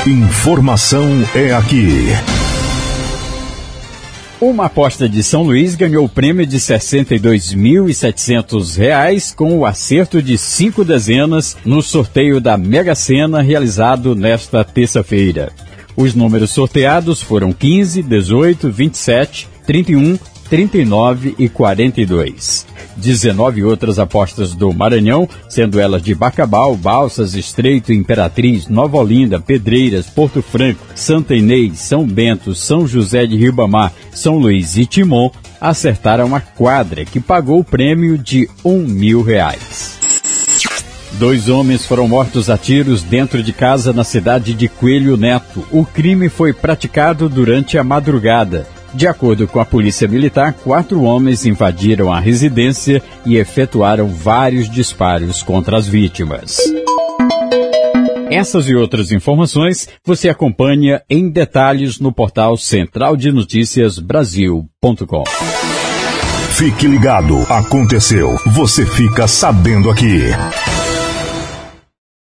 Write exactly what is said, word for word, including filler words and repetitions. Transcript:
Informação é aqui. Uma aposta de São Luís ganhou o prêmio de sessenta e dois mil e setecentos reais com o acerto de cinco dezenas no sorteio da Mega Sena realizado nesta terça-feira. Os números sorteados foram quinze, dezoito, vinte e sete, trinta e um, trinta e nove e quarenta e dois. dezenove outras apostas do Maranhão, sendo elas de Bacabal, Balsas, Estreito, Imperatriz, Nova Olinda, Pedreiras, Porto Franco, Santa Inês, São Bento, São José de Ribamar, São Luís e Timon, acertaram a quadra, que pagou o prêmio de um mil reais. Dois homens foram mortos a tiros dentro de casa na cidade de Coelho Neto. O crime foi praticado durante a madrugada. De acordo com a Polícia Militar, quatro homens invadiram a residência e efetuaram vários disparos contra as vítimas. Essas e outras informações você acompanha em detalhes no portal central de notícias brasil ponto com. Fique ligado, aconteceu, você fica sabendo aqui.